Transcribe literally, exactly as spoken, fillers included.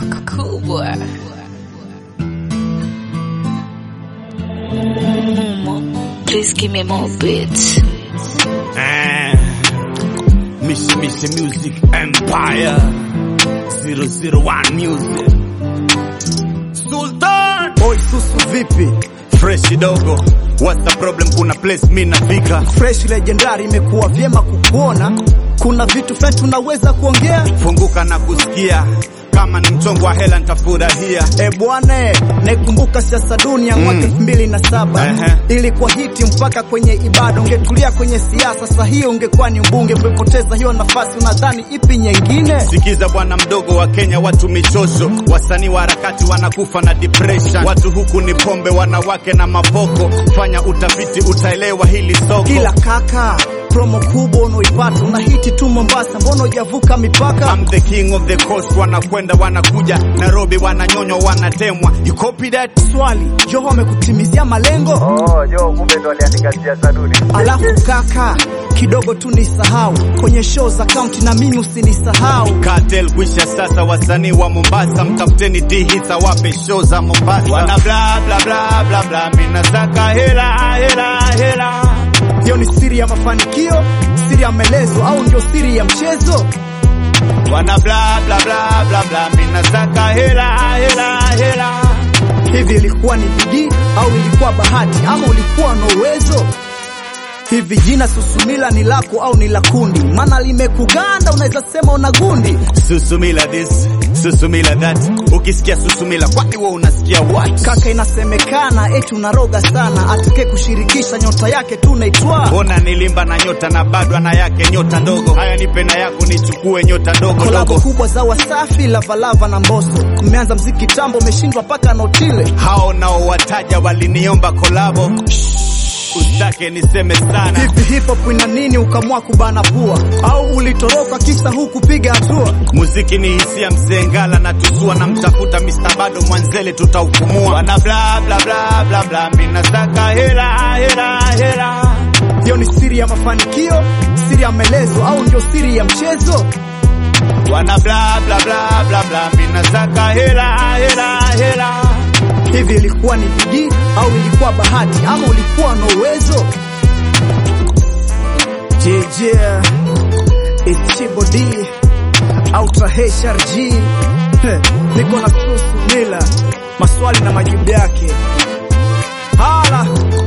Kubwa. Mm, please give me more beats. Uh, Mission Mission Music Empire zero zero one Music Sultan Boy Susu vipi? Fresh dogo. What's the problem? Kuna place mimi nafika. Fresh legendary imekuwa vyema kukuona. Kuna vitu fulani tunaweza kuongea. Funguka na kusikia. Kama ni mchongo wa hela nitafurahia. Eh bwana, nakumbuka siasa dunia mwaka elfu mbili na saba. Uh-huh. Ilikuwa hiti mpaka kwenye ibada. Ungetulia kwenye siasa sasa hiyo ungekuwa ni mbunge. Umepoteza hiyo nafasi, unadhani ipi nyingine? Sikiza bwana mdogo wa Kenya, watu michosho, wasanii wa harakati wanakufa na depression. Watu huku ni pombe, wanawake na mapoko. Fanya utafiti utaelewa hili soko. Kila kaka promo kubwa unaoipata una hiti tu Mombasa, mbona hujavuka mipaka? I'm the king of the coast, wanakwenda wanakuja Nairobi, wananyonywa wanatemwa. You copy that? Swali, Joho amekutimizia malengo? Oh, Joho kumbe ndo aliandika siasa duni. Alafu kaka, kidogo tu nisahau kwenye show za county na mimi usinisahau. Cartel kwisha sasa, wasanii wa Mombasa mtafuteni D-hits wape show za Mombasa. Wana bla bla bla bla bla, mimi nasaka hela hela hela. Hiyo ni siri ya mafanikio, siri ya melezo, au ndio siri ya mchezo? Wana bla bla bla bla bla, mimi nasaka hela hela hela. Hivi ilikuwa ni bidii au ilikuwa bahati, ama ulikuwa na uwezo? Hivi jina Susumila ni lako au ni la kundi? Maana limekuganda unaweza sema una gundi. Susumila this, Susumila that. Ukisikia Susumila kwani wewe unasikia what? Kaka, inasemekana eti unaroga sana, atake kushirikisha nyota yake tu naitwa. Bona nilimba na nyota na bado ana yake nyota ndogo. Haya nipe na yako nichukue nyota ndogo. Kolabo kubwa za Wasafi, Lavalava na Mbosso. Mmeanza mziki tambo, umeshindwa paka Notile. Hao nao wataja waliniomba kolabo. Usitake niseme sana. Hivi hip hop ina nini ukamua kubana pua? Au ulitoroka kisa huku piga hatua? Muziki ni hisia mzengala na tusua, na mtafuta mister Bado Mwanzele tutaupumua. Wana bla bla bla bla bla, mimi nasaka hela hela hela. Hiyo ni siri ya mafanikio, siri ya melezo, au ndio siri ya mchezo? Wana bla bla bla bla bla, mimi nasaka hela hela hela. Hivi ilikuwa ni bidii au ilikuwa bahati, ama ulikuwa na uwezo? J J It's Chibo D Ultra H R G. Niko na Susumila, maswali na majibu yake. Hala